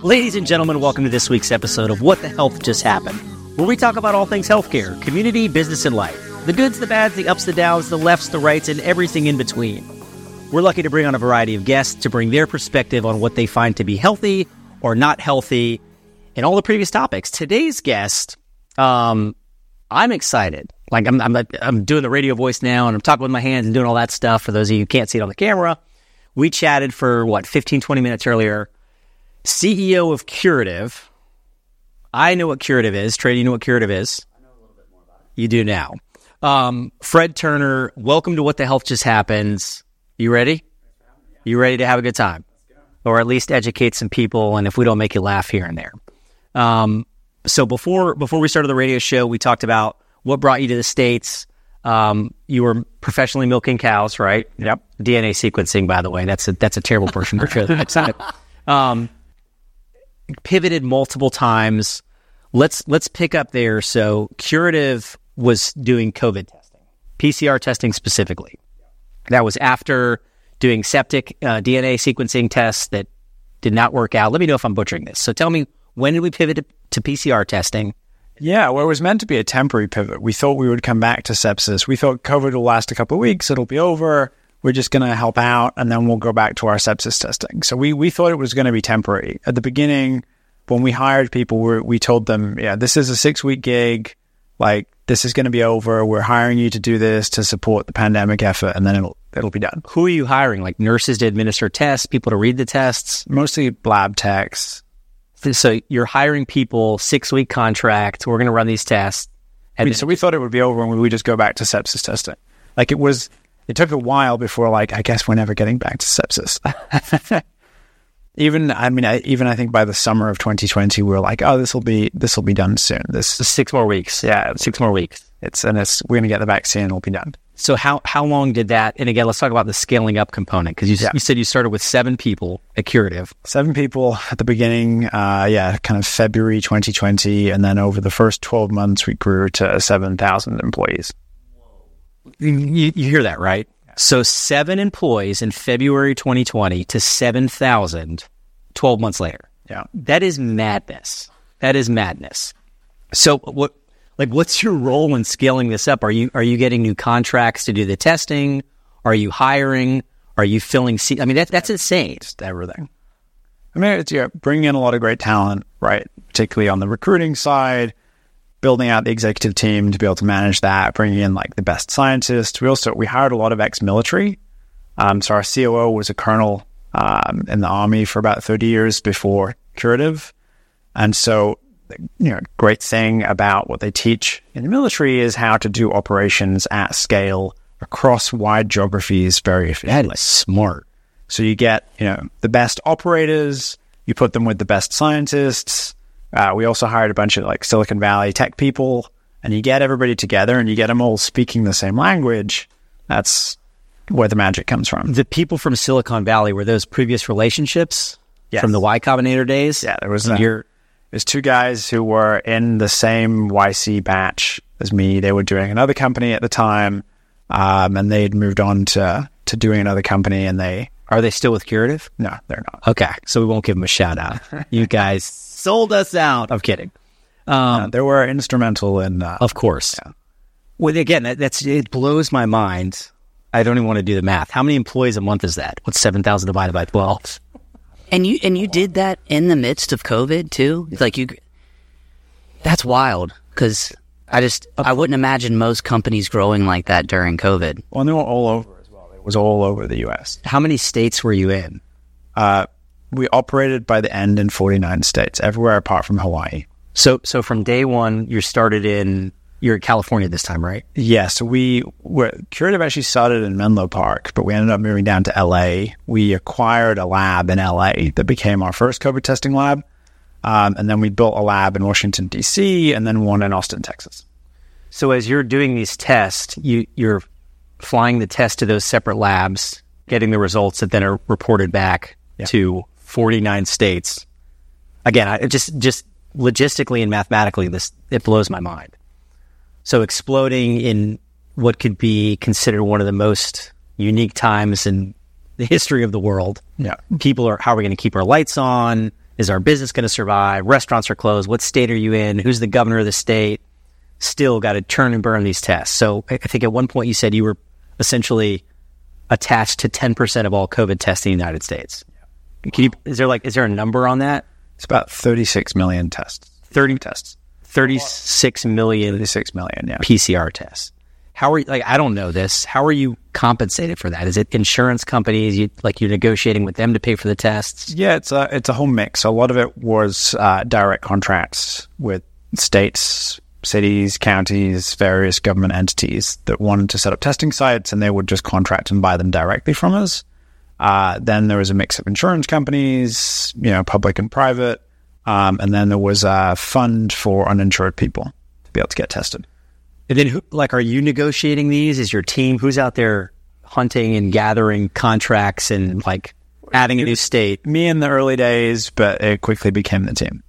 Ladies and gentlemen, welcome to this week's episode of What the Health Just Happened, where we talk about all things healthcare, community, business, and life. The goods, the bads, the ups, the downs, the lefts, the rights, and everything in between. We're lucky to bring on a variety of guests to bring their perspective on what they find to be healthy or not healthy and all the previous topics. Today's guest, I'm excited. Like I'm doing the radio voice now, and I'm talking with my hands and doing all that stuff. For those of you who can't see it on the camera, we chatted for 15, 20 minutes earlier. CEO of Curative. I know what Curative is. Trey, you know what Curative is? I know a little bit more about it. You do now. Fred Turner, welcome to What the Health Just Happens. You ready? You ready to have a good time? Let's go. Or at least educate some people, and if we don't make you laugh here and there. So before we started the radio show, we talked about what brought you to the States. You were professionally milking cows, right? Yep. DNA sequencing, by the way. That's a terrible person for sure. Pivoted multiple times. Let's pick up there. So Curative was doing COVID testing, PCR testing specifically. That was after doing septic DNA sequencing tests that did not work out. Let me know if I'm butchering this. So tell me, when did we pivot to PCR testing? Yeah, well, it was meant to be a temporary pivot. We thought we would come back to sepsis. We thought COVID will last a couple of weeks. It'll be over. We're just going to help out, and then we'll go back to our sepsis testing. So we thought it was going to be temporary. At the beginning, when we hired people, we told them, yeah, this is a 6-week gig. Like, this is going to be over. We're hiring you to do this to support the pandemic effort, and then it'll be done. Who are you hiring? Like nurses to administer tests, people to read the tests? Mostly lab techs. So you're hiring people, 6-week contract. We're going to run these tests. So we thought it would be over, and we would just go back to sepsis testing. Like, it took a while before, I guess we're never getting back to sepsis. I think by the summer of 2020, we were like, oh, this will be done soon. This 6 more weeks. Yeah, 6 more weeks. We're going to get the vaccine, it'll be done. So how long did that, and again, let's talk about the scaling up component, because you said you started with 7 people at Curative. 7 people at the beginning, kind of February 2020, and then over the first 12 months, we grew to 7,000 employees. You hear that, right? Yeah. So 7 employees in February 2020 to 7,000 12 months later. Yeah. That is madness. So what's your role in scaling this up? Are you getting new contracts to do the testing? Are you hiring? Are you filling seats? I mean, that's insane. Just everything. I mean, it's bringing in a lot of great talent, right? Particularly on the recruiting side, building out the executive team to be able to manage that, bringing in the best scientists. We hired a lot of ex-military. So our COO was a colonel in the Army for about 30 years before Curative. And so, great thing about what they teach in the military is how to do operations at scale across wide geographies very efficiently. That is smart. So you get, the best operators, you put them with the best scientists. We also hired a bunch of Silicon Valley tech people, and you get everybody together and you get them all speaking the same language. That's where the magic comes from. The people from Silicon Valley, were those previous relationships from the Y Combinator days? Yeah, there's 2 guys who were in the same YC batch as me. They were doing another company at the time, and they'd moved on to doing another company, and Are they still with Curative? No, they're not. Okay, so we won't give them a shout out. You guys sold us out. I'm kidding. They were instrumental in... of course. Yeah. Well, again, it blows my mind. I don't even want to do the math. How many employees a month is that? What's 7,000 divided by 12? And you did that in the midst of COVID too? That's wild, because I wouldn't imagine most companies growing like that during COVID. Well, they were all over as well. It was all over the U.S. How many states were you in? We operated by the end in 49 states, everywhere apart from Hawaii. So from day one, you're in California this time, right? Yeah, so Curative actually started in Menlo Park, but we ended up moving down to LA. We acquired a lab in LA that became our first COVID testing lab. And then we built a lab in Washington, D.C., and then one in Austin, Texas. So as you're doing these tests, you're flying the test to those separate labs, getting the results that then are reported back to 49 states. Again, I just logistically and mathematically, it blows my mind. So exploding in what could be considered one of the most unique times in the history of the world. Yeah. People are, how are we going to keep our lights on? Is our business going to survive? Restaurants are closed. What state are you in? Who's the governor of the state? Still got to turn and burn these tests. So I think at one point you said you were essentially attached to 10% of all COVID testing in the United States. Is there a number on that? It's about 36 million tests. 36 million. 36 million, yeah. PCR tests. How are you, I don't know this. How are you compensated for that? Is it insurance companies? You're negotiating with them to pay for the tests? Yeah, it's a whole mix. A lot of it was direct contracts with states, cities, counties, various government entities that wanted to set up testing sites, and they would just contract and buy them directly from us. Then there was a mix of insurance companies, public and private, and then there was a fund for uninsured people to be able to get tested. And then, are you negotiating these? Is your team, who's out there hunting and gathering contracts and, adding a new state? Me in the early days, but it quickly became the team.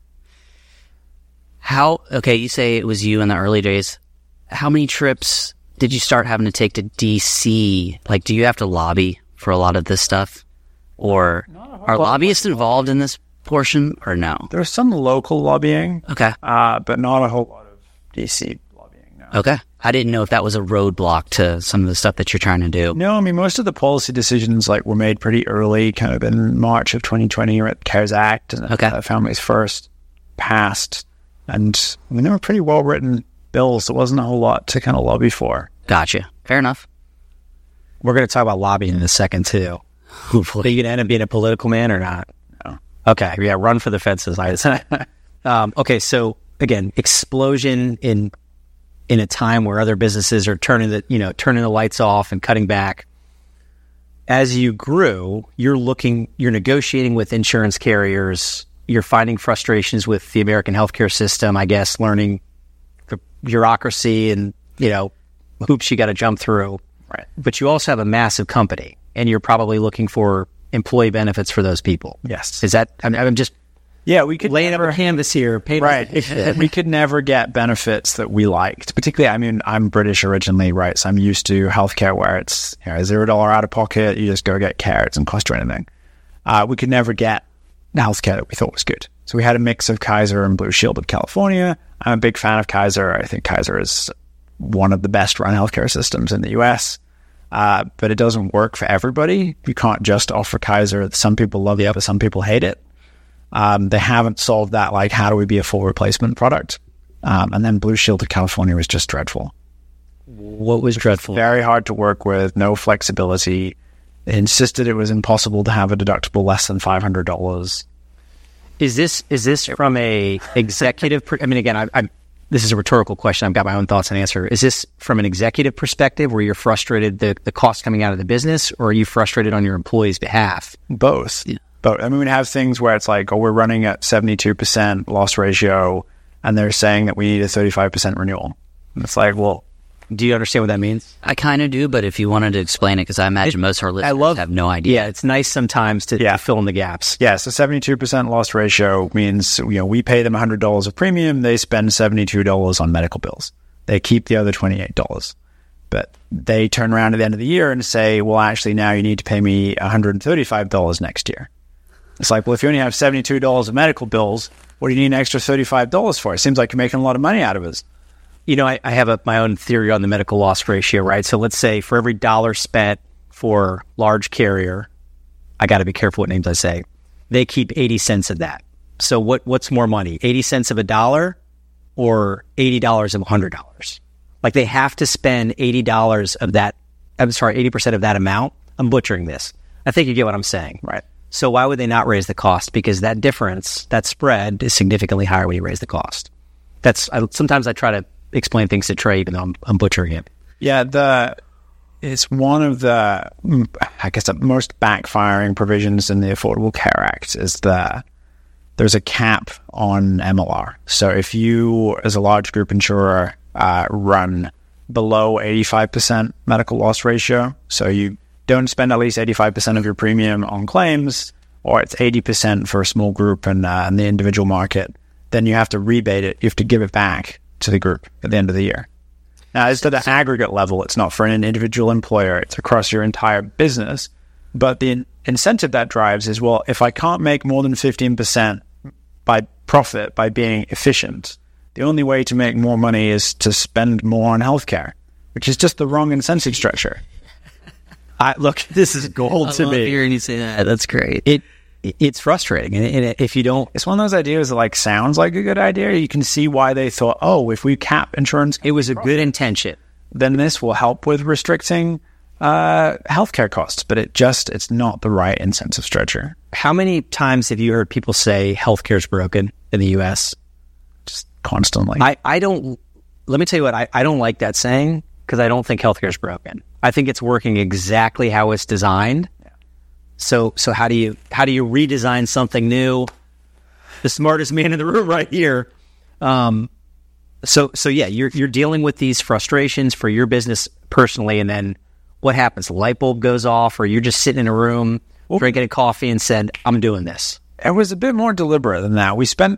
Okay, you say it was you in the early days. How many trips did you start having to take to DC? Do you have to lobby for a lot of this stuff? Or are lobbyists involved in this portion, or no? There's some local lobbying. Okay. But not a whole lot of DC lobbying, no. Okay. I didn't know if that was a roadblock to some of the stuff that you're trying to do. No, I mean, most of the policy decisions were made pretty early, kind of in March of 2020, or at the CARES Act, and Families First passed. And they were pretty well-written bills. There wasn't a whole lot to kind of lobby for. Gotcha. Fair enough. We're going to talk about lobbying in a second, too. Hopefully. Are you going to end up being a political man or not? No. Okay. Yeah, run for the fences. Okay, so, again, explosion in a time where other businesses are turning the lights off and cutting back. As you grew, you're negotiating with insurance carriers. You're finding frustrations with the American healthcare system, I guess, learning the bureaucracy and, hoops you got to jump through. Right. But you also have a massive company, and you're probably looking for employee benefits for those people. Yes. Is that, I'm just we could laying up a canvas here. Right. We could never get benefits that we liked. Particularly, I'm British originally, right? So I'm used to healthcare where it's $0 out of pocket. You just go get care. It doesn't cost you anything. We could never get healthcare that we thought was good. So we had a mix of Kaiser and Blue Shield of California. I'm a big fan of Kaiser. I think Kaiser is one of the best run healthcare systems in the US. But it doesn't work for everybody. You can't just offer Kaiser. Some people love it, but some people hate it. They haven't solved that, how do we be a full replacement product? And then Blue Shield of California was just dreadful. What was dreadful? Very hard to work with, no flexibility. They insisted it was impossible to have a deductible less than $500. Is this from a executive? This is a rhetorical question. I've got my own thoughts and answer. Is this from an executive perspective where you're frustrated the cost coming out of the business, or are you frustrated on your employees' behalf? Both. Yeah. Both. We have things where it's we're running at 72% loss ratio, and they're saying that we need a 35% renewal. And it's well, do you understand what that means? I kind of do, but if you wanted to explain it, because I imagine most of our listeners have no idea. Yeah, it's nice sometimes to fill in the gaps. Yeah, so 72% loss ratio means we pay them $100 of premium, they spend $72 on medical bills. They keep the other $28. But they turn around at the end of the year and say, well, actually, now you need to pay me $135 next year. It's well, if you only have $72 of medical bills, what do you need an extra $35 for? It seems like you're making a lot of money out of us. I have my own theory on the medical loss ratio, right? So let's say for every dollar spent for large carrier, I got to be careful what names I say, they keep 80 cents of that. So what's more money, 80 cents of a dollar or $80 of $100? They have to spend $80 of that, 80% of that amount. I'm butchering this. I think you get what I'm saying. Right. So why would they not raise the cost? Because that difference, that spread is significantly higher when you raise the cost. Sometimes I try to explain things to Trey, even though I'm butchering it. Yeah, it's one of the, the most backfiring provisions in the Affordable Care Act is there's a cap on MLR. So if you, as a large group insurer, run below 85% medical loss ratio, so you don't spend at least 85% of your premium on claims, or it's 80% for a small group in the individual market, then you have to rebate it. You have to give it back to the group at the end of the year. Now, it's at an aggregate level. It's not for an individual employer. It's across your entire business. But the incentive that drives is, well, if I can't make more than 15% by profit, by being efficient. The only way to make more money is to spend more on healthcare, which is just the wrong incentive structure. Look, this is gold to me. I love hearing you say that. That's great. It's frustrating, and if you don't, it's one of those ideas that like sounds like a good idea. You can see why they thought, oh, if we cap insurance, it was a good intention. Then this will help with restricting healthcare costs, but it's not the right incentive structure. How many times have you heard people say healthcare's broken in the U.S.? Just constantly. I don't. Let me tell you what. I don't like that saying because I don't think healthcare's broken. I think it's working exactly how it's designed. Yeah. So how do you redesign something new? The smartest man in the room right here. So yeah, you're dealing with these frustrations for your business personally, and then what happens? The light bulb goes off, or you're just sitting in a room drinking a coffee and said, "I'm doing this." It was a bit more deliberate than that. We call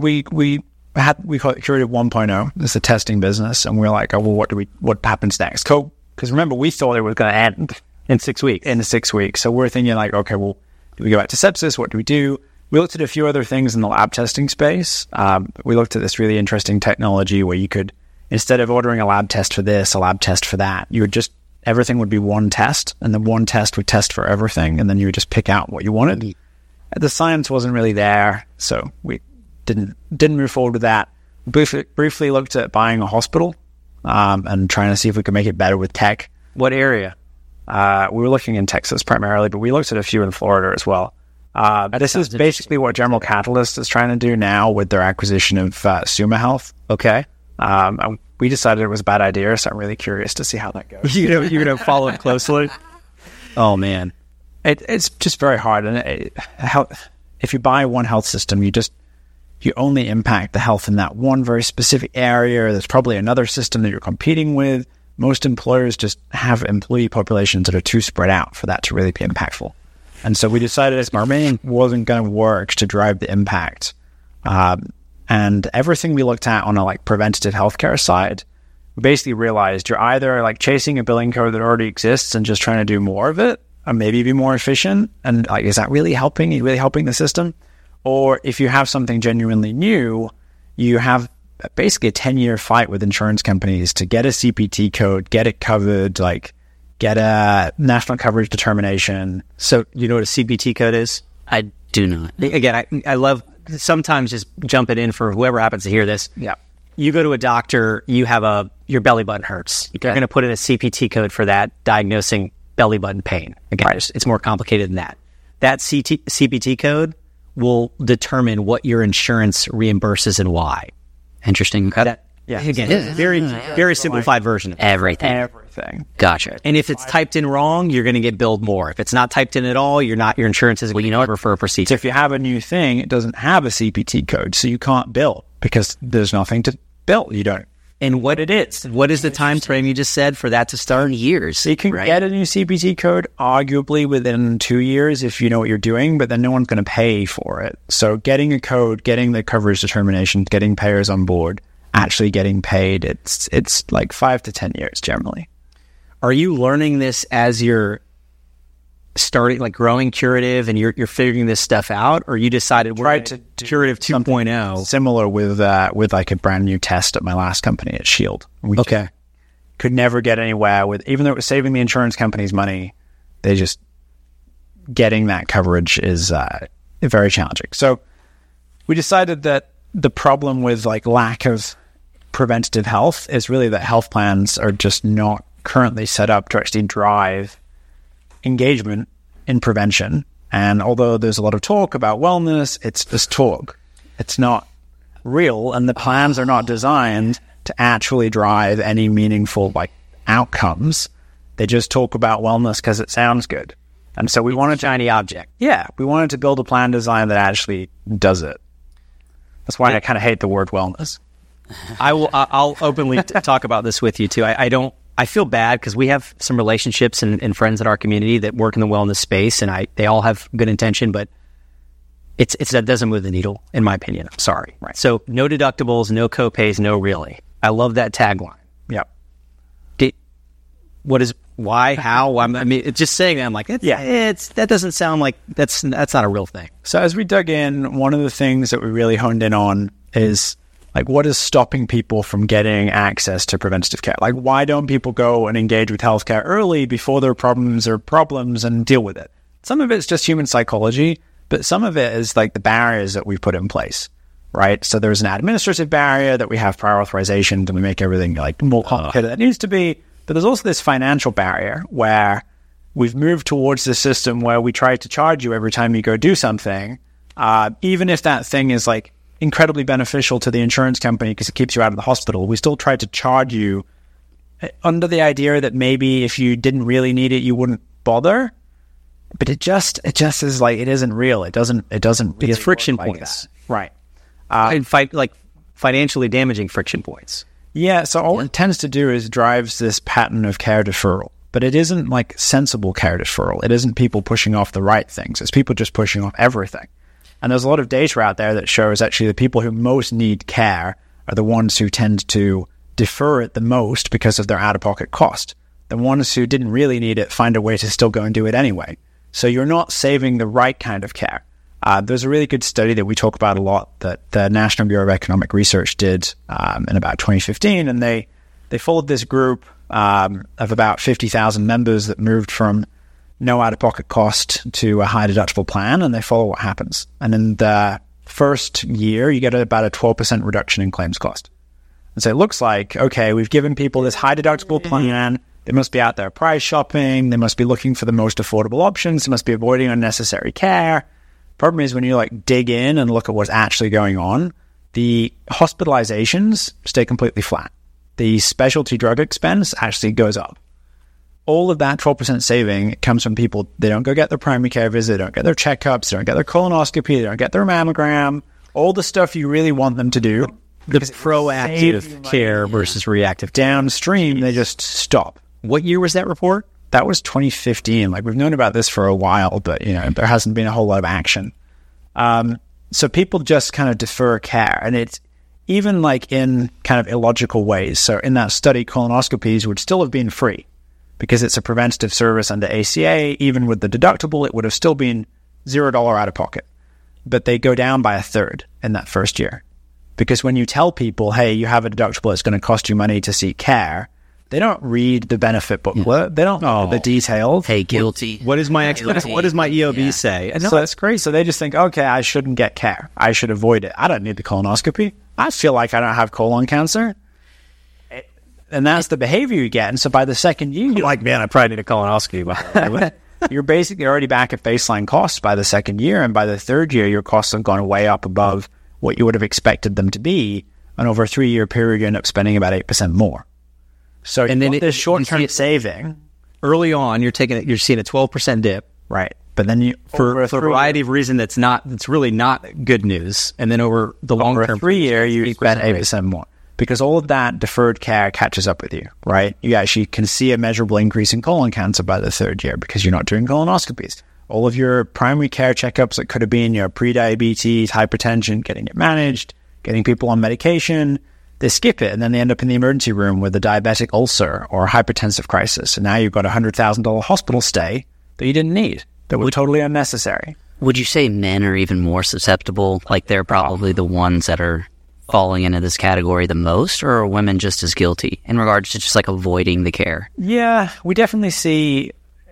it Curative 1.0. It's a testing business, and we're like, oh, well, what happens next? Because remember, we thought it was going to end in 6 weeks. In 6 weeks. So we're thinking like, okay, well, do we go back to sepsis? What do we do? We looked at a few other things in the lab testing space. We looked at this really interesting technology where you could, instead of ordering a lab test for this, a lab test for that, everything would be one test, and then one test would test for everything, and then you would just pick out what you wanted. The science wasn't really there, so we didn't move forward with that. Briefly looked at buying a hospital and trying to see if we could make it better with tech. What area? We were looking in Texas primarily, but we looked at a few in Florida as well. This is basically what General Catalyst is trying to do now with their acquisition of Suma Health. Okay. We decided it was a bad idea, so I'm really curious to see how that goes. You're going to follow it closely? Oh, man. It's just very hard. And if you buy one health system, you only impact the health in that one very specific area. There's probably another system that you're competing with. Most employers just have employee populations that are too spread out for that to really be impactful. And so we decided our main wasn't going to work to drive the impact. And everything we looked at on a preventative healthcare side, we basically realized you're either chasing a billing code that already exists and just trying to do more of it, or maybe be more efficient. And is that really helping? Are you really helping the system? Or if you have something genuinely new, you have basically a 10-year fight with insurance companies to get a CPT code, get it covered, get a national coverage determination. So you know what a CPT code is? I do not. Again, I love sometimes just jumping in for whoever happens to hear this. Yeah. You go to a doctor, you have your belly button hurts. Okay. You're going to put in a CPT code for that, diagnosing belly button pain. Again, right. It's more complicated than that. That CPT code will determine what your insurance reimburses and why. Interesting. Again, very simplified version of everything. Gotcha. And if it's typed in wrong, you're going to get billed more. If it's not typed in at all, your insurance isn't going to cover for a procedure. So if you have a new thing, it doesn't have a CPT code, so you can't bill because there's nothing to bill. You don't. And what is the time frame you just said for that to start? Years. So you can get a new CPT code arguably within 2 years if you know what you're doing, but then no one's going to pay for it. So getting a code, getting the coverage determination, getting payers on board, actually getting paid, it's 5 to 10 years generally. Are you learning this as you're starting, growing Curative, and you're figuring this stuff out, or you decided we're to do Curative 2.0? Similar with a brand new test at my last company at Shield. We could never get anywhere with, even though it was saving the insurance companies money, they just getting that coverage is very challenging. So we decided that the problem with lack of preventative health is really that health plans are just not currently set up to actually drive engagement in prevention. And although there's a lot of talk about wellness, it's just talk. It's not real, and the plans are not designed to actually drive any meaningful outcomes. They just talk about wellness because it sounds good. And so we wanted a shiny object. Yeah, we wanted to build a plan design that actually does it. That's why I kind of hate the word wellness. I'll openly talk about this with you too. I feel bad because we have some relationships and friends in our community that work in the wellness space, and they all have good intention, but that doesn't move the needle, in my opinion. I'm sorry. Right. So no deductibles, no copays, no really. I love that tagline. Yep. What Why? How? I mean, it's just saying that. I'm like, that doesn't sound like that's not a real thing. So as we dug in, one of the things that we really honed in on is like, what is stopping people from getting access to preventative care? Like, why don't people go and engage with healthcare early before their problems are problems and deal with it? Some of it's just human psychology, but some of it is like the barriers that we've put in place, right? So there's an administrative barrier that we have prior authorization, and we make everything like more complicated than it needs to be. But there's also this financial barrier where we've moved towards this system where we try to charge you every time you go do something, even if that thing is like incredibly beneficial to the insurance company because it keeps you out of the hospital. We still try to charge you under the idea that maybe if you didn't really need it, you wouldn't bother. But it just is like, it isn't real. It doesn't really It's friction work like points. that. Right. And financially damaging friction points. Yeah. So all it tends to do is drives this pattern of care deferral, but it isn't like sensible care deferral. It isn't people pushing off the right things. It's people just pushing off everything. And there's a lot of data out there that shows actually the people who most need care are the ones who tend to defer it the most because of their out-of-pocket cost. The ones who didn't really need it find a way to still go and do it anyway. So you're not saving the right kind of care. There's a really good study that we talk about a lot that the National Bureau of Economic Research did in about 2015, and they followed this group of about 50,000 members that moved from no out-of-pocket cost to a high-deductible plan, and they follow what happens. And in the first year, you get about a 12% reduction in claims cost. And so it looks like, okay, we've given people this high-deductible plan. They must be out there price shopping. They must be looking for the most affordable options. They must be avoiding unnecessary care. Problem is, when you like dig in and look at what's actually going on, the hospitalizations stay completely flat. The specialty drug expense actually goes up. All of that 12% saving comes from people, they don't go get their primary care visit, they don't get their checkups, they don't get their colonoscopy, they don't get their mammogram, all the stuff you really want them to do. The proactive care versus reactive. Downstream, they just stop. What year was that report? That was 2015. Like, we've known about this for a while, but, you know, there hasn't been a whole lot of action. So people just kind of defer care. And it's even like in kind of illogical ways. So in that study, colonoscopies would still have been free because it's a preventative service under ACA. Even with the deductible, it would have still been $0 out of pocket. But they go down by a third in that first year. Because when you tell people, hey, you have a deductible, it's going to cost you money to seek care, they don't read the benefit booklet. Yeah. They don't know the details. Hey, guilty. What does my EOB say? So that's great. So they just think, okay, I shouldn't get care. I should avoid it. I don't need the colonoscopy. I feel like I don't have colon cancer. And that's the behavior you get. And so by the second year, you're like, man, I probably need a colonoscopy. You're basically already back at baseline costs by the second year. And by the third year, your costs have gone way up above what you would have expected them to be. And over a 3-year period, you end up spending about 8% more. So, and then this short-term saving early on, you're seeing a 12% dip, right? But then you, for a variety of reasons, that's really not good news. And then over the long term, 3 year, you spend 8% more because all of that deferred care catches up with you, right? You actually can see a measurable increase in colon cancer by the third year because you're not doing colonoscopies. All of your primary care checkups that could have been your pre-diabetes, hypertension, getting it managed, getting people on medication, they skip it and then they end up in the emergency room with a diabetic ulcer or a hypertensive crisis. And now you've got a $100,000 hospital stay that you didn't need, that was totally unnecessary. Would you say men are even more susceptible? Like they're probably the ones that are falling into this category the most, or are women just as guilty in regards to just like avoiding the care? Yeah, we definitely see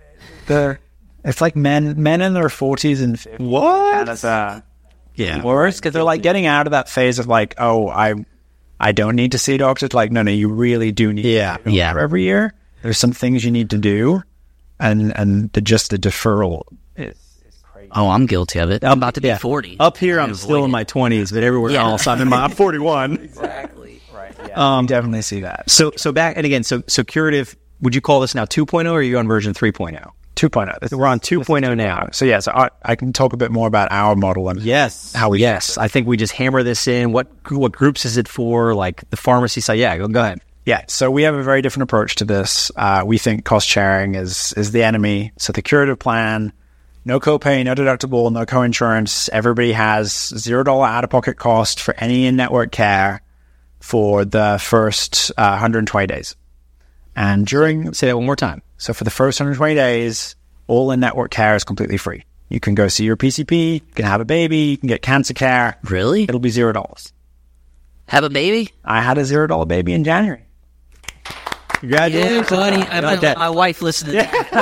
it's like men in their 40s and 50s. What? Yeah. Worse, because they're like getting out of that phase of like, oh, I don't need to see doctors. Like, no, you really do need to see a doctor every year. There's some things you need to do, and the deferral is crazy. Oh, I'm guilty of it. I'm about to be 40. Up here, I'm still in my 20s, but everywhere else, I'm 41. Exactly. Right. Yeah. Definitely see that. So back, and again, so curative, would you call this now 2.0 or are you on version 3.0? 2.0. We're on 2.0 now. So I can talk a bit more about our model and how we use it. I think we just hammer this in. What groups is it for? Like the pharmacy side? Yeah, go ahead. Yeah, so we have a very different approach to this. We think cost sharing is the enemy. So the curative plan, no copay, no deductible, no coinsurance. Everybody has $0 out-of-pocket cost for any in-network care for the first 120 days. And Say that one more time. So for the first 120 days, all in-network care is completely free. You can go see your PCP, you can have a baby, you can get cancer care. Really? It'll be $0. Have a baby? I had a $0 baby in January. Yeah, buddy. My wife listened to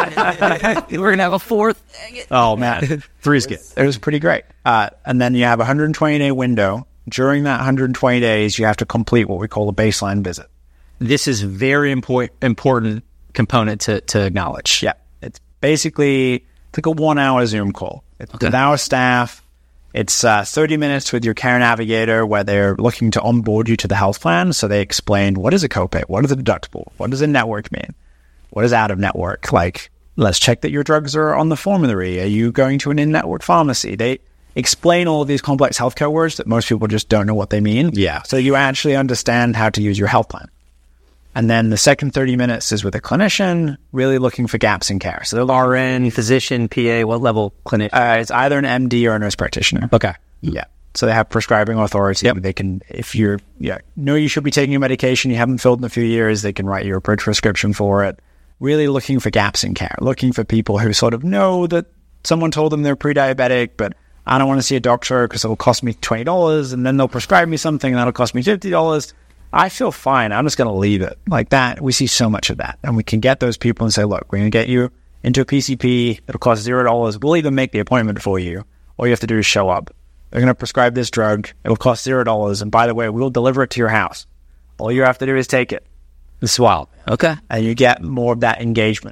that. We're going to have a fourth. Dang it. Oh, man. 3 is good. It was pretty great. And then you have a 120-day window. During that 120 days, you have to complete what we call a baseline visit. This is very important component to acknowledge. Yeah. It's basically like a 1-hour Zoom call. It's with our staff. It's 30 minutes with your care navigator where they're looking to onboard you to the health plan. So they explain, what is a copay? What is a deductible? What does a network mean? What is out of network? Like, let's check that your drugs are on the formulary. Are you going to an in-network pharmacy? They explain all of these complex healthcare words that most people just don't know what they mean. Yeah. So you actually understand how to use your health plan. And then the second 30 minutes is with a clinician, really looking for gaps in care. So they're RN, physician, PA, what level clinician? it's either an MD or a nurse practitioner. Okay. Yeah. So they have prescribing authority. Yep. They can, if you're, know you should be taking your medication, you haven't filled in a few years, they can write you a prescription for it. Really looking for gaps in care, looking for people who sort of know that someone told them they're pre-diabetic, but I don't want to see a doctor because it'll cost me $20 and then they'll prescribe me something and that'll cost me $50. I feel fine. I'm just going to leave it like that. We see so much of that. And we can get those people and say, look, we're going to get you into a PCP. It'll cost $0. We'll even make the appointment for you. All you have to do is show up. They're going to prescribe this drug. It'll cost $0. And by the way, we'll deliver it to your house. All you have to do is take it. It's wild. Okay. And you get more of that engagement.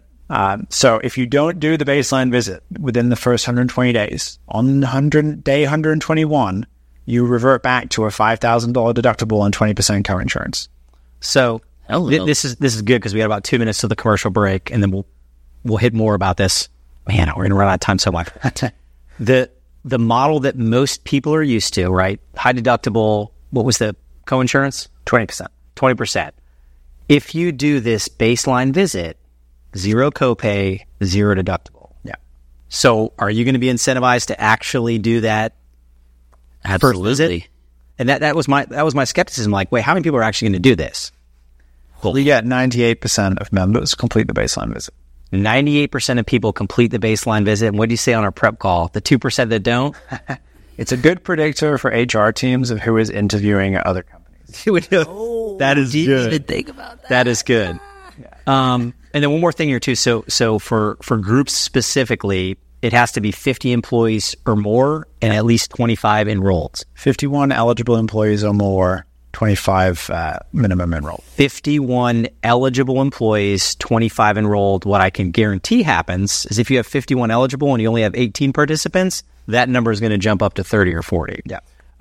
So if you don't do the baseline visit within the first 120 days, on day 121, you revert back to a $5,000 deductible and 20% co-insurance. So this is good because we got about 2 minutes to the commercial break, and then we'll hit more about this. Man, we're going to run out of time so much. The model that most people are used to, right? High deductible. What was the co-insurance? 20%. 20%. If you do this baseline visit, 0 copay, 0 deductible. Yeah. So are you going to be incentivized to actually do that? Absolutely. And that was my skepticism. Like, wait, how many people are actually going to do this? Well, you get 98% of members complete the baseline visit. 98% of people complete the baseline visit. And what do you say on our prep call? The 2% that don't? It's a good predictor for HR teams of who is interviewing at other companies. That is Didn't good. even think about that. That is good. And then one more thing here too. So for groups specifically, it has to be 50 employees or more and at least 25 enrolled. 51 eligible employees or more, 25 minimum enrolled. 51 eligible employees, 25 enrolled. What I can guarantee happens is if you have 51 eligible and you only have 18 participants, that number is going to jump up to 30 or 40. Yeah.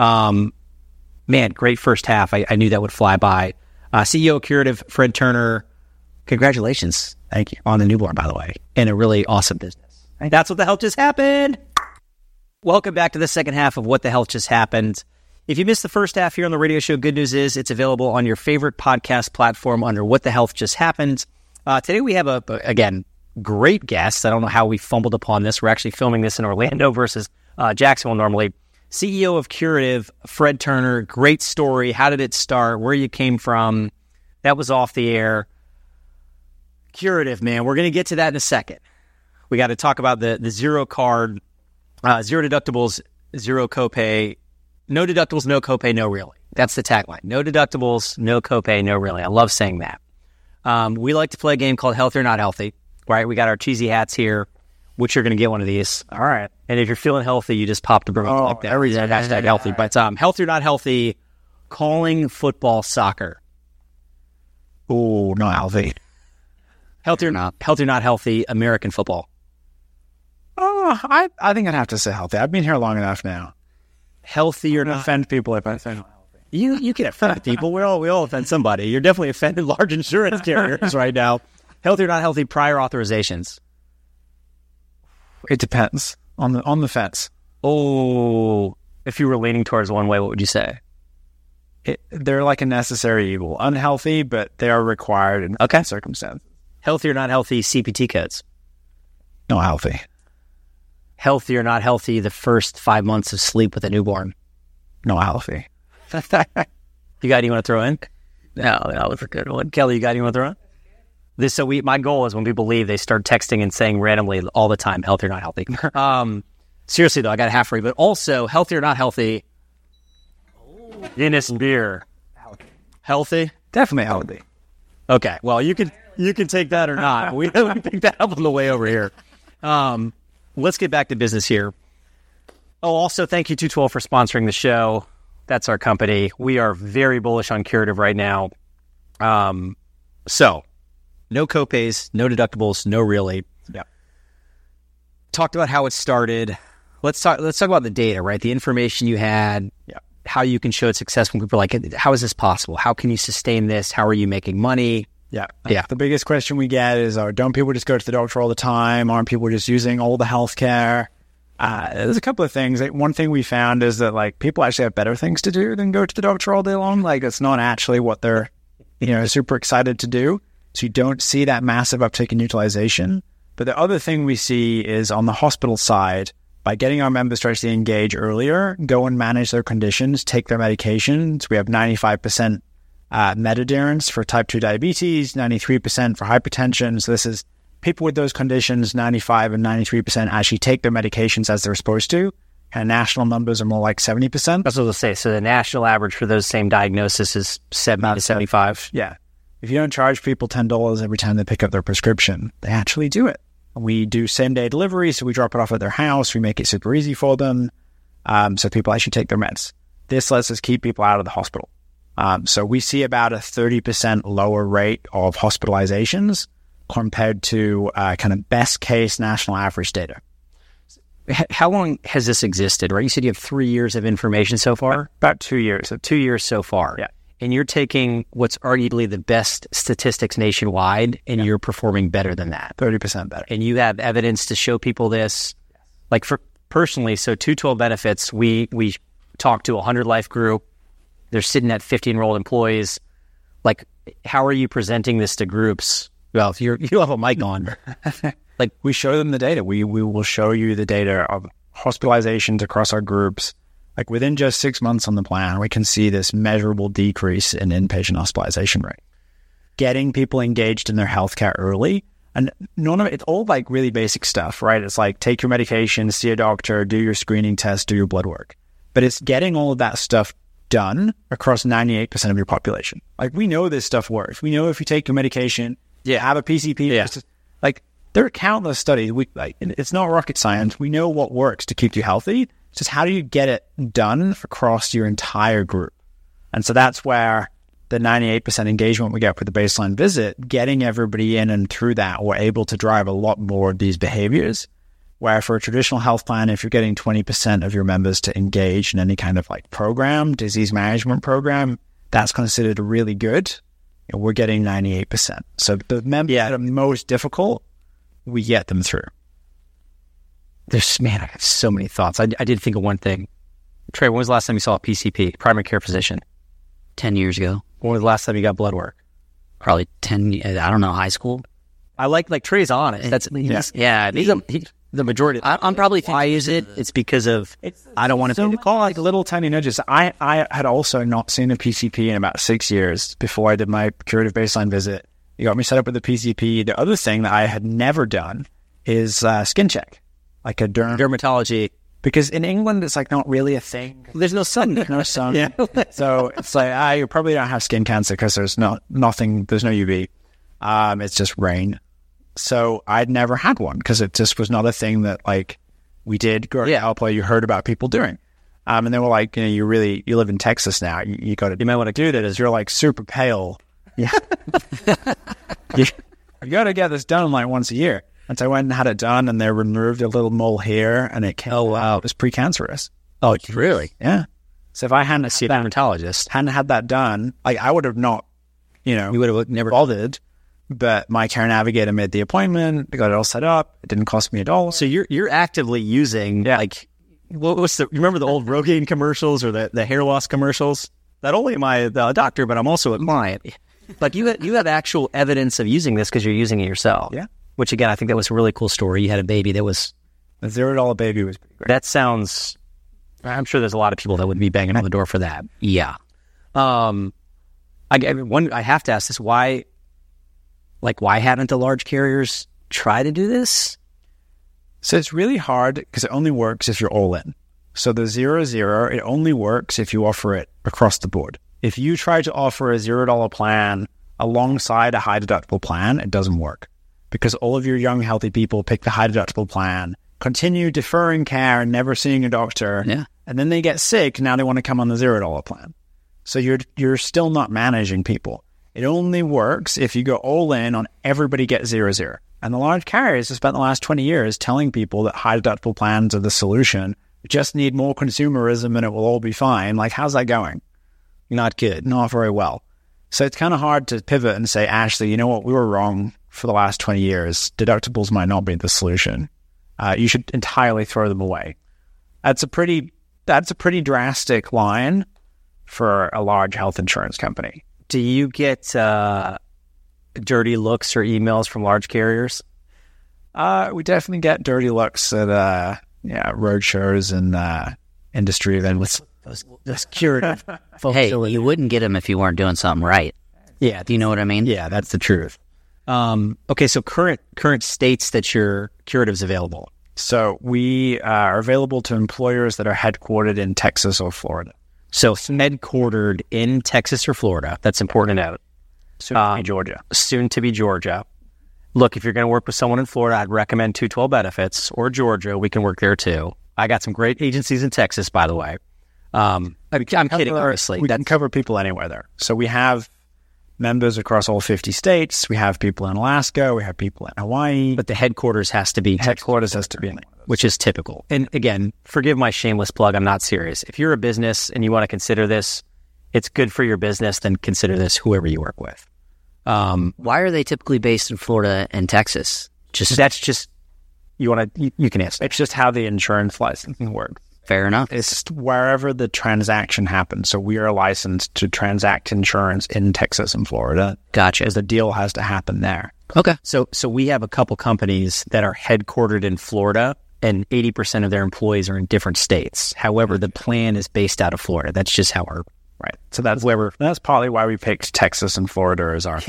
Man, great first half. I knew that would fly by. CEO of Curative, Fred Turner, congratulations. Thank you. On the newborn, by the way, and a really awesome business. That's what the hell just happened. Welcome back to the second half of What the Health Just Happened. If you missed the first half here on the radio show, good news is it's available on your favorite podcast platform under What the Health Just Happened. Today we have, again, great guest. I don't know how we fumbled upon this. We're actually filming this in Orlando versus Jacksonville normally. CEO of Curative, Fred Turner. Great story. How did it start? Where you came from? That was off the air. Curative, man. We're going to get to that in a second. We got to talk about the zero card, 0 deductibles, 0 copay, no deductibles, no copay, no really. That's the tagline. No deductibles, no copay, no really. I love saying that. We like to play a game called Healthy or Not Healthy, right? We got our cheesy hats here, which you're going to get one of these. All right. And if you're feeling healthy, you just pop the broom like that. Hashtag healthy. But healthy or not healthy, calling football soccer. Oh, not healthy. Healthy or not healthy, American football. Oh, I think I'd have to say healthy. I've been here long enough now. Healthy or I'm not? gonna offend people if I say not healthy. You can offend people. We all offend somebody. You're definitely offending large insurance carriers right now. Healthy or not healthy, prior authorizations. It depends on the fence. Oh, if you were leaning towards one way, what would you say? They're like a necessary evil. Unhealthy, but they are required in circumstances. Healthy or not healthy, CPT codes. No healthy. Healthy or not healthy, the first 5 months of sleep with a newborn. No healthy. You got any you want to throw in? No, that was a good one. Kelly, you got any you want to throw in? My goal is when people leave, they start texting and saying randomly all the time, healthy or not healthy. Seriously though, I got a half free, but also healthy or not healthy. Guinness and beer. Healthy? Definitely healthy. Okay. Well, you can take that or not. We picked that up on the way over here. Let's get back to business here. Oh, also thank you 212 for sponsoring the show. That's our company. We are very bullish on Curative right now. So no copays, no deductibles, no really. Yeah. Talked about how it started. Let's talk about the data, right? The information you had. Yeah. How you can show it success when people are like, how is this possible? How can you sustain this? How are you making money? Yeah. Yeah. The biggest question we get is, don't people just go to the doctor all the time? Aren't people just using all the healthcare? There's a couple of things. One thing we found is that like people actually have better things to do than go to the doctor all day long. Like it's not actually what they're, super excited to do. So you don't see that massive uptick in utilization. But the other thing we see is on the hospital side, by getting our members to actually engage earlier, go and manage their conditions, take their medications. We have 95% med adherence for type 2 diabetes, 93% for hypertension. So this is people with those conditions, 95 and 93% actually take their medications as they're supposed to. And national numbers are more like 70%. That's what I'll say. So the national average for those same diagnoses is 70 to 75. Yeah. If you don't charge people $10 every time they pick up their prescription, they actually do it. We do same-day delivery, so we drop it off at their house. We make it super easy for them, so people actually take their meds. This lets us keep people out of the hospital. So we see about a 30% lower rate of hospitalizations compared to kind of best-case national average data. How long has this existed, right? You said you have 3 years of information so far? About 2 years. So 2 years so far. Yeah. And you're taking what's arguably the best statistics nationwide, and you're performing better than that. 30% better. And you have evidence to show people this. Like for personally, so 212 Benefits, we talked to a 100 life group. They're sitting at 50 enrolled employees. Like, how are you presenting this to groups? Well, if you have a mic on. Like, we show them the data. We will show you the data of hospitalizations across our groups. Like within just 6 months on the plan, we can see this measurable decrease in inpatient hospitalization rate. Getting people engaged in their healthcare early, and none of it, it's all like really basic stuff, right? It's like take your medication, see a doctor, do your screening test, do your blood work. But it's getting all of that stuff done across 98% of your population. Like we know this stuff works. We know if you take your medication, have a PCP. Like there are countless studies. It's not rocket science. We know what works to keep you healthy. It's just how do you get it done across your entire group? And so that's where the 98% engagement we get with the baseline visit, getting everybody in and through that, we're able to drive a lot more of these behaviors. Where for a traditional health plan, if you're getting 20% of your members to engage in any kind of like program, disease management program, that's considered really good. We're getting 98%. So the members that are most difficult, we get them through. I have so many thoughts. I did think of one thing. Trey, when was the last time you saw a PCP, primary care physician? 10 years ago. When was the last time you got blood work? Probably 10, I don't know, high school. I like Trey's honest. That's the majority. I'm probably why is it? It's because of I don't want to pay the cost. Like little tiny nudges. I had also not seen a PCP in about 6 years before I did my curative baseline visit. You got me set up with a PCP. The other thing that I had never done is skin check, like a dermatology. Because in England, it's like not really a thing. There's no sun. No sun. Yeah. So it's like, you probably don't have skin cancer because there's nothing, there's no UV. It's just rain. So I'd never had one because it just was not a thing that like we did growing up or you heard about people doing. And they were like, you live in Texas now. You might want to do that as you're like super pale. Yeah. you got to get this done like once a year. And so I went and had it done, and they removed a little mole here, and it came out. It was precancerous. Oh, really? Yeah. So if I hadn't seen a dermatologist, hadn't had that done, like I would have not, you would have never bothered. But my care navigator made the appointment. They got it all set up. It didn't cost me $1. So you're actively using like what's the? Remember the old Rogaine commercials or the hair loss commercials? Not only am I the doctor, but I'm also a client. Like you have actual evidence of using this because you're using it yourself. Yeah. Which again, I think that was a really cool story. You had a baby that was a $0 baby was pretty great. That sounds. I'm sure there's a lot of people that would be banging on the door for that. Yeah. I have to ask this: why? Like, why haven't the large carriers tried to do this? So it's really hard because it only works if you're all in. So the 0-0, it only works if you offer it across the board. If you try to offer a $0 plan alongside a high deductible plan, it doesn't work because all of your young, healthy people pick the high deductible plan, continue deferring care and never seeing a doctor. Yeah. And then they get sick. Now they want to come on the $0 plan. So you're still not managing people. It only works if you go all in on everybody gets 0-0. And the large carriers have spent the last 20 years telling people that high deductible plans are the solution. We just need more consumerism and it will all be fine. Like, how's that going? Not good. Not very well. So it's kind of hard to pivot and say, Ashley, you know what? We were wrong for the last 20 years. Deductibles might not be the solution. You should entirely throw them away. That's a pretty drastic line for a large health insurance company. Do you get dirty looks or emails from large carriers? We definitely get dirty looks at road shows and industry events. Those curative folks. Hey, you wouldn't get them if you weren't doing something right. Yeah. Do you know what I mean? Yeah, that's the truth. Okay, so current states that your curative's available. So we are available to employers that are headquartered in Texas or Florida. So headquartered in Texas or Florida. That's important to note. Soon to be Georgia. Soon to be Georgia. Look, if you're going to work with someone in Florida, I'd recommend 212 Benefits or Georgia. We can work there too. I got some great agencies in Texas, by the way. I'm kidding, honestly. We can cover people anywhere there. So we have members across all 50 states. We have people in Alaska. We have people in Hawaii. But the headquarters has to be Headquarters has to be in which is typical. And again, forgive my shameless plug. I'm not serious. If you're a business and you want to consider this, it's good for your business, then consider this whoever you work with. Why are they typically based in Florida and Texas? That's just you can answer. It's just how the insurance licensing works. Fair enough. It's just wherever the transaction happens. So we are licensed to transact insurance in Texas and Florida. Gotcha. As the deal has to happen there. Okay. So we have a couple companies that are headquartered in Florida, and 80% of their employees are in different states. However, the plan is based out of Florida. That's just how our right. So that's partly why we picked Texas and Florida as our.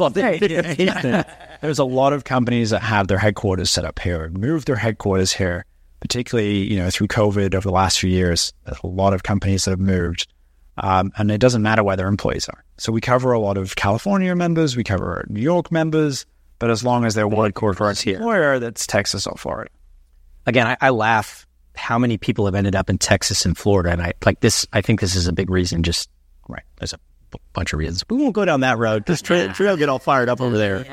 There's a lot of companies that have their headquarters set up here, moved their headquarters here. Particularly, through COVID over the last few years, there's a lot of companies that have moved, and it doesn't matter where their employees are. So we cover a lot of California members, we cover New York members, but as long as they're headquarters here, employer that's Texas or Florida. Again, I laugh how many people have ended up in Texas and Florida, and I think this is a big reason. Just right, there's a bunch of reasons. We won't go down that road. Just try to get all fired up over there.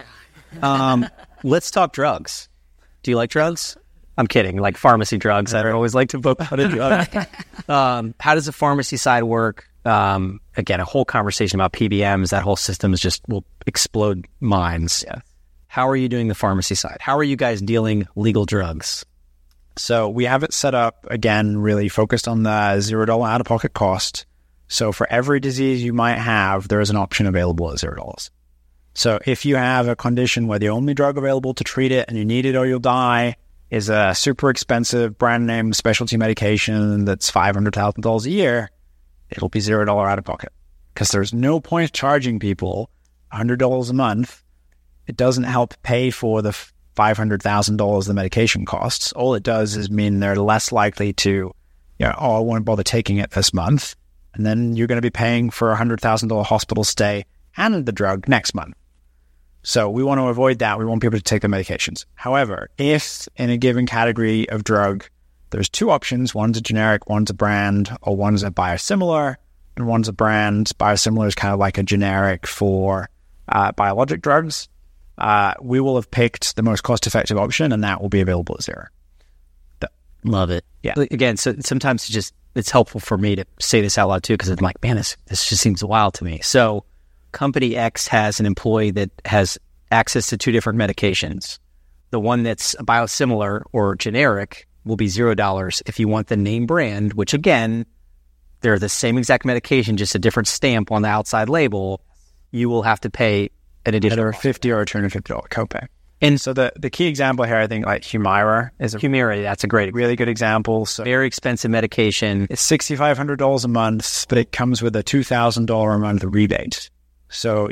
Let's talk drugs. Do you like drugs? I'm kidding. Like pharmacy drugs. I always like to vote out a drug. How does the pharmacy side work? Again, a whole conversation about PBMs. That whole system will explode minds. Yeah. How are you doing the pharmacy side? How are you guys dealing legal drugs? So we have it set up, again, really focused on the $0 out-of-pocket cost. So for every disease you might have, there is an option available at $0. So if you have a condition where the only drug available to treat it and you need it or you'll die is a super expensive brand name specialty medication that's $500,000 a year, it'll be $0 out of pocket. Because there's no point charging people $100 a month. It doesn't help pay for the $500,000 the medication costs. All it does is mean they're less likely to, I won't bother taking it this month. And then you're going to be paying for a $100,000 hospital stay and the drug next month. So we want to avoid that. We want people to take the medications. However, if in a given category of drug, there's two options. One's a generic, one's a brand, or one's a biosimilar, and one's a brand. Biosimilar is kind of like a generic for biologic drugs. We will have picked the most cost-effective option, and that will be available at $0. Love it. Yeah. Again, so sometimes it's helpful for me to say this out loud too, because I'm like, man, this just seems wild to me. So Company X has an employee that has access to two different medications. The one that's a biosimilar or generic will be $0. If you want the name brand, which again, they're the same exact medication, just a different stamp on the outside label, you will have to pay an additional $50 or $250 copay. And so the key example here, I think, like Humira is Humira, that's a great, really good example. So very expensive medication. It's $6,500 a month, but it comes with a $2,000 a month rebate. So you're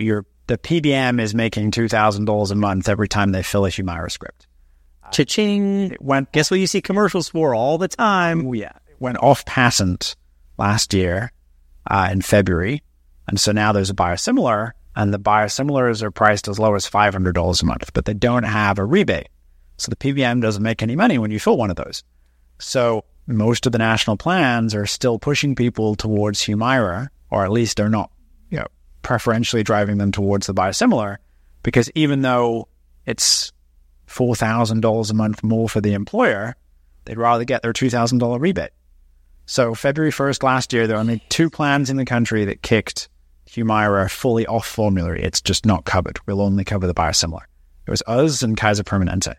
the PBM is making $2,000 a month every time they fill a Humira script. Cha-ching. Guess what you see commercials for all the time? Oh, yeah. It went off patent last year in February. And so now there's a biosimilar, and the biosimilars are priced as low as $500 a month, but they don't have a rebate. So the PBM doesn't make any money when you fill one of those. So most of the national plans are still pushing people towards Humira, or at least they're not, preferentially driving them towards the biosimilar, because even though it's $4,000 a month more for the employer, they'd rather get their $2,000 rebate. So February 1st last year, there were only 2 plans in the country that kicked Humira fully off formulary. It's just not covered. We'll only cover the biosimilar. It was us and Kaiser Permanente.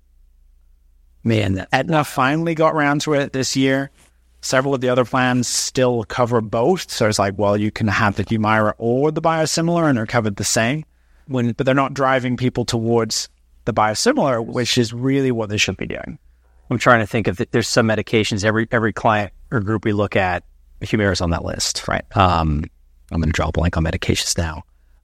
Man, Aetna finally got around to it this year. Several of the other plans still cover both. So it's like, well, you can have the Humira or the biosimilar and they're covered the same. But they're not driving people towards the biosimilar, which is really what they should be doing. I'm trying to think if there's some medications. Every client or group we look at, Humira's on that list. Right. I'm going to draw a blank on medications now.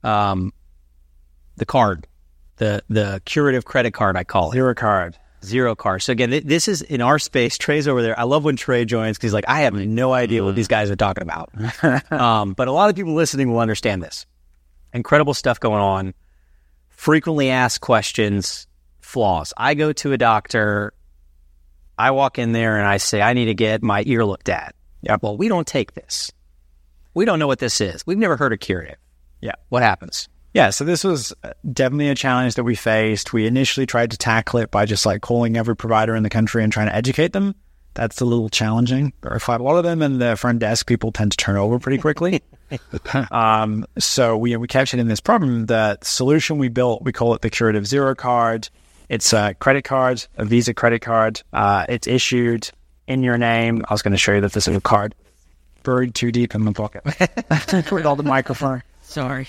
The card, the curative credit card, I call it. Zero card. So again, this is in our space. Trey's over there. I love when Trey joins because he's like, I have no idea what these guys are talking about. But a lot of people listening will understand this. Incredible stuff going on. Frequently asked questions, flaws. I go to a doctor. I walk in there and I say, I need to get my ear looked at. Yeah. Well, we don't take this. We don't know what this is. We've never heard of curative. Yeah. What happens? Yeah, so this was definitely a challenge that we faced. We initially tried to tackle it by just calling every provider in the country and trying to educate them. That's a little challenging. There are quite a lot of them, and the front desk people tend to turn over pretty quickly. So we kept hitting this problem. The solution we built, we call it the Curative Zero card. It's a credit card, a Visa credit card. It's issued in your name. I was going to show you that this is a card buried too deep in the pocket with all the microphone. Sorry.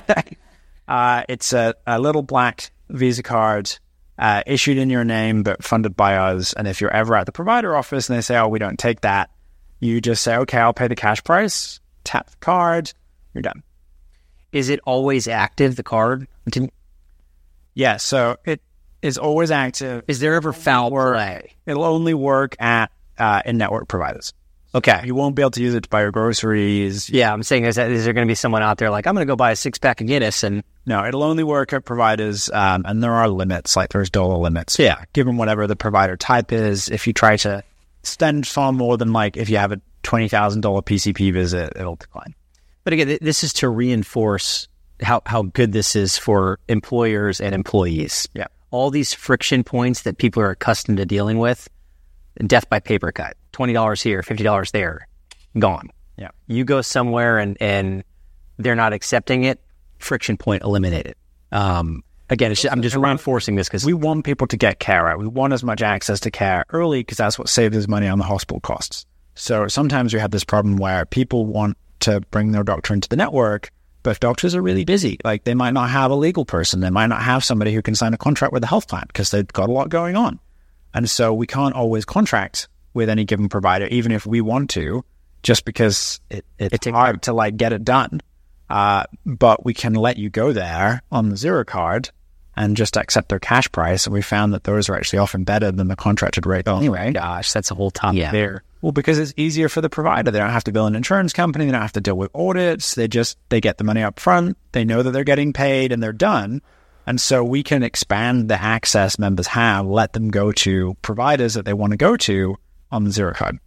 It's a little black Visa card issued in your name but funded by us. And if you're ever at the provider office and they say, oh, we don't take that, you just say, okay, I'll pay the cash price, tap the card, you're done. Is it always active, the card? Yeah, so it is always active. Is there ever foul play? It'll only work at in-network providers. Okay. You won't be able to use it to buy your groceries. Yeah, I'm saying, is there going to be someone out there like, I'm going to go buy a 6-pack of Guinness and... No, it'll only work at providers, and there are limits, there's dollar limits. Yeah. Given whatever the provider type is, if you try to spend far more than, if you have a $20,000 PCP visit, it'll decline. But again, this is to reinforce how good this is for employers and employees. Yeah. All these friction points that people are accustomed to dealing with, death by paper cut. $20 here, $50 there, gone. Yeah. You go somewhere and they're not accepting it, friction point eliminated. Again, I'm just reinforcing this because we want people to get care out. We want as much access to care early because that's what saves us money on the hospital costs. So sometimes we have this problem where people want to bring their doctor into the network, but if doctors are really busy, they might not have a legal person. They might not have somebody who can sign a contract with the health plan because they've got a lot going on. And so we can't always contract with any given provider, even if we want to, just because it's hard to get it done. But we can let you go there on the Zero card and just accept their cash price. And we found that those are actually often better than the contracted rate anyway. Gosh, that's a whole topic there. Well, because it's easier for the provider. They don't have to bill an insurance company. They don't have to deal with audits. They get the money up front. They know that they're getting paid and they're done. And so we can expand the access members have, let them go to providers that they want to go to on the Zero card.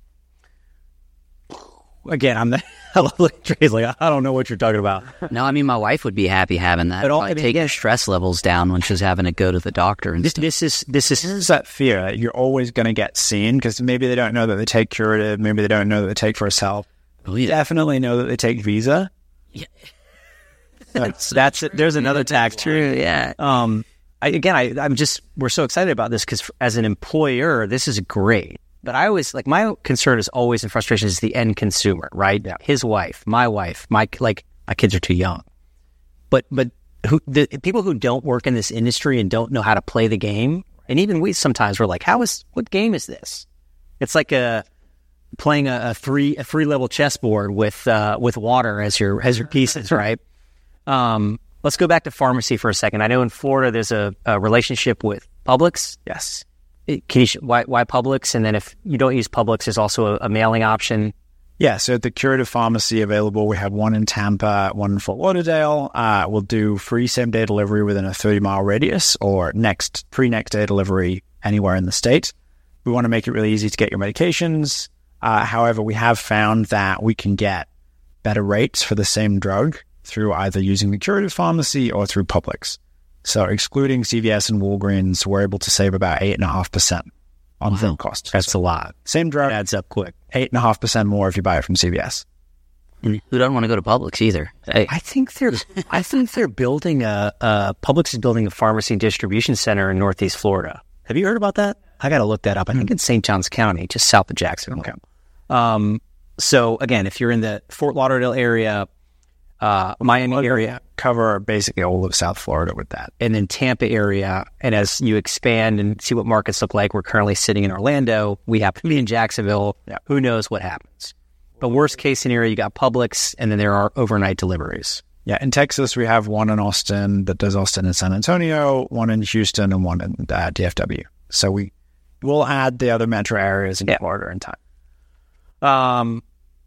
Again, Trey's like, I don't know what you're talking about. No, I mean, my wife would be happy having that. But take her stress levels down when she's having to go to the doctor. And this is that fear that you're always going to get seen because maybe they don't know that they take Curative, maybe they don't know that they take First Health. Oh, yeah. Definitely know that they take Visa. Yeah. That's it. There's another tax. True, yeah. We're so excited about this because as an employer, this is great. But I always, my concern is always in frustration is the end consumer, right? Yeah. His wife, my kids are too young. But the people who don't work in this industry and don't know how to play the game, and even we sometimes we're like, what game is this? It's like playing a three level chessboard with water as your pieces, right? Let's go back to pharmacy for a second. I know in Florida there's a relationship with Publix. Yes. Why Publix? And then if you don't use Publix, there's also a mailing option. Yeah, so at the Curative Pharmacy available, we have one in Tampa, one in Fort Lauderdale. We'll do free same-day delivery within a 30-mile radius or pre-next day delivery anywhere in the state. We want to make it really easy to get your medications. However, we have found that we can get better rates for the same drug through either using the Curative Pharmacy or through Publix. So excluding CVS and Walgreens, we're able to save about 8.5% on fill cost. That's a lot. Same drug. It adds up quick. 8.5% more if you buy it from CVS. And who doesn't want to go to Publix either? Hey. I think they're building Publix is building a pharmacy distribution center in Northeast Florida. Have you heard about that? I got to look that up. I think it's St. Johns County, just south of Jacksonville. Okay. So again, if you're in the Fort Lauderdale area, Miami area, cover basically all of South Florida with that. and then Tampa area, and as you expand and see what markets look like, we're currently sitting in Orlando. We happen to be in Jacksonville. Yeah. Who knows what happens? But worst case scenario, you got Publix, and then there are overnight deliveries. Yeah, in Texas, we have one in Austin that does Austin and San Antonio, one in Houston, and one in DFW. So we will add the other metro areas in Florida in time.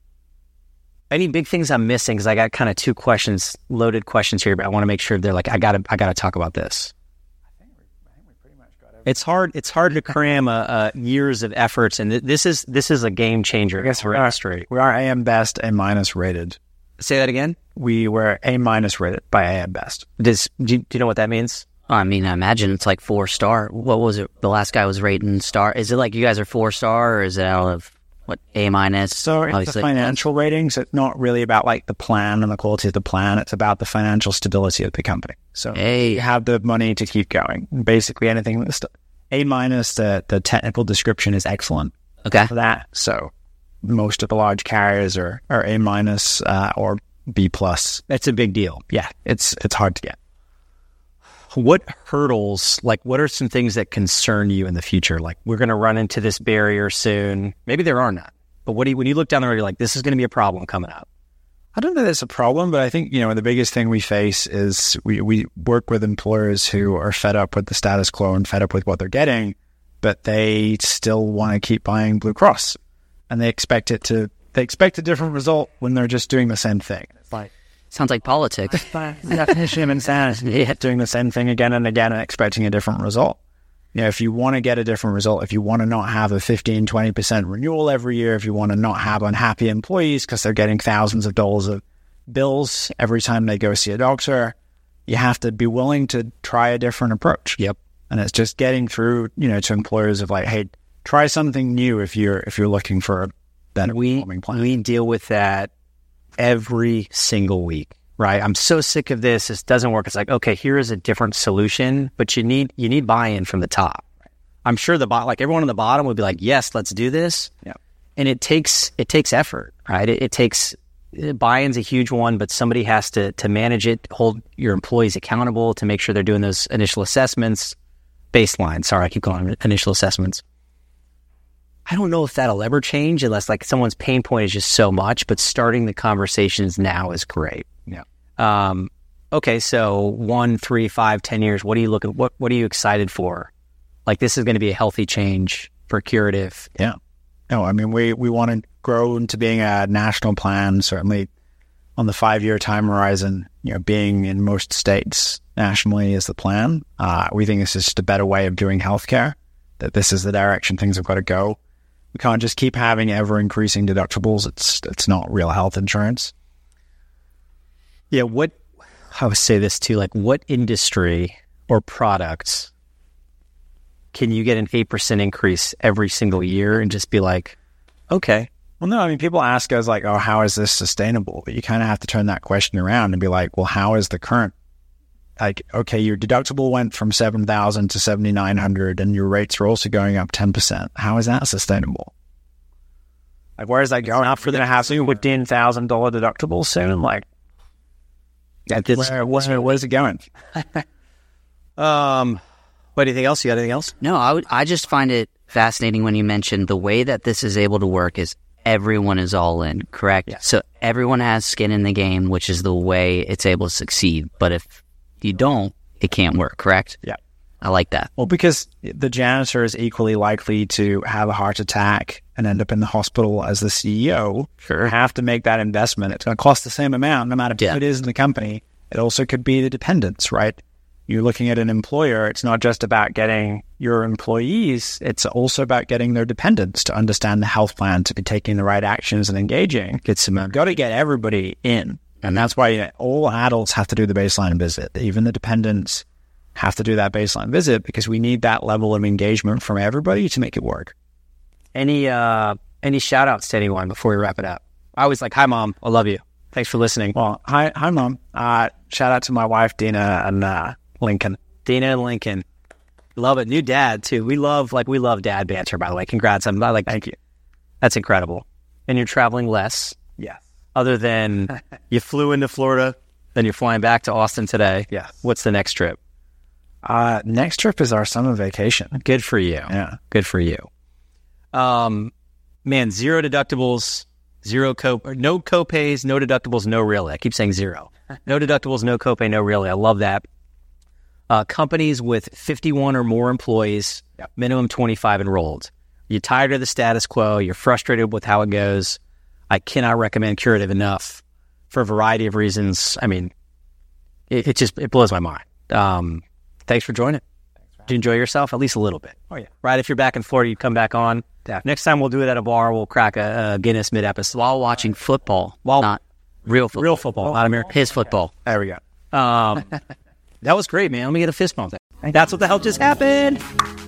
Any big things I'm missing? Because I got kind of two loaded questions here, but I want to make sure they're like, I gotta talk about this. I think we pretty much got everything. It's hard to cram years of efforts, and this is a game changer. I guess we are AM Best, A- rated. Say that again. We were A- rated by AM Best. Do you know what that means? I mean, I imagine it's like 4-star. What was it? The last guy was rating star. Is it like you guys are 4-star, or is it out of what, A-? So it's the financial ratings. It's not really about like the plan and the quality of the plan. It's about the financial stability of the company. So you have the money to keep going. Basically anything that's A-, the technical description is excellent. Okay. For that. So most of the large carriers are A- or B+. That's a big deal. Yeah, it's hard to get. What hurdles, like what are some things that concern you in the future? Like we're going to run into this barrier soon. Maybe there are not. But when you look down the road, you're like, this is going to be a problem coming up. I don't know that it's a problem, but I think, the biggest thing we face is we work with employers who are fed up with the status quo and fed up with what they're getting, but they still want to keep buying Blue Cross. And they expect a different result when they're just doing the same thing. It's like, sounds like politics. Definition of insanity. Doing the same thing again and again and expecting a different result. If you want to get a different result, if you want to not have a 15, 20% renewal every year, if you want to not have unhappy employees because they're getting thousands of dollars of bills every time they go see a doctor, you have to be willing to try a different approach. Yep. And it's just getting through, to employers of like, hey, try something new if you're looking for a better performing plan. We deal with that every single week, right? I'm so sick of this. This doesn't work. It's like, okay, here is a different solution, but you need buy-in from the top. I'm sure everyone on the bottom would be like, yes, let's do this. Yeah. And it takes effort, right? It takes buy-in's a huge one, but somebody has to manage it, hold your employees accountable to make sure they're doing those initial assessments, baseline. Sorry, I keep calling it initial assessments. I don't know if that'll ever change unless like someone's pain point is just so much, but starting the conversations now is great. Yeah. Okay. So 1, 3, 5, 10 years, what are you excited for? Like this is going to be a healthy change for Curative. Yeah. No, I mean, we want to grow into being a national plan, certainly on the 5-year time horizon, being in most states nationally is the plan. We think this is just a better way of doing healthcare, that this is the direction things have got to go. We can't just keep having ever-increasing deductibles. It's not real health insurance. Yeah, I would say this too, like what industry or products can you get an 8% increase every single year and just be like, okay. Well, no, I mean, people ask us like, oh, how is this sustainable? But you kind of have to turn that question around and be like, well, how is the current, like, okay, your deductible went from $7,000 to $7,900 and your rates are also going up 10%. How is that sustainable? Like, where is that going? Up for the have $15,000 deductible soon? Like, where's it going? What, anything else? You got anything else? No, I just find it fascinating when you mentioned the way that this is able to work is everyone is all in, correct? Yeah. So everyone has skin in the game, which is the way it's able to succeed. But if you don't, it can't work, correct? Yeah. I like that. Well, because the janitor is equally likely to have a heart attack and end up in the hospital as the CEO. Sure. Have to make that investment. It's going to cost the same amount, no matter who it is in the company. It also could be the dependents, right? You're looking at an employer. It's not just about getting your employees. It's also about getting their dependents to understand the health plan, to be taking the right actions and engaging. Got to get everybody in. And that's why all adults have to do the baseline visit. Even the dependents have to do that baseline visit, because we need that level of engagement from everybody to make it work. Any shout outs to anyone before we wrap it up? I always like, hi, Mom. I love you. Thanks for listening. Well, hi, Mom. Shout out to my wife, Dina, and Lincoln. Dina and Lincoln. Love it. New dad, too. We love dad banter, by the way. Congrats. Thank you. That's incredible. And you're traveling less. Yes. Other than you flew into Florida, then you're flying back to Austin today. Yes. What's the next trip? Next trip is our summer vacation. Good for you. Yeah. Good for you. Man, zero deductibles, no copays, no deductibles, no really. I keep saying zero. No deductibles, no copay, no really. I love that. Companies with 51 or more employees, minimum 25 enrolled. You're tired of the status quo. You're frustrated with how it goes. I cannot recommend Curative enough for a variety of reasons. I mean, it blows my mind. Thanks for joining. Did you enjoy yourself? At least a little bit. Oh, yeah. Right? If you're back in Florida, you come back on. Next time we'll do it at a bar. We'll crack a Guinness mid-episode. While watching football, not real football. Real football, not American. His football. There we go. That was great, man. Let me get a fist bump. That's what the hell just happened.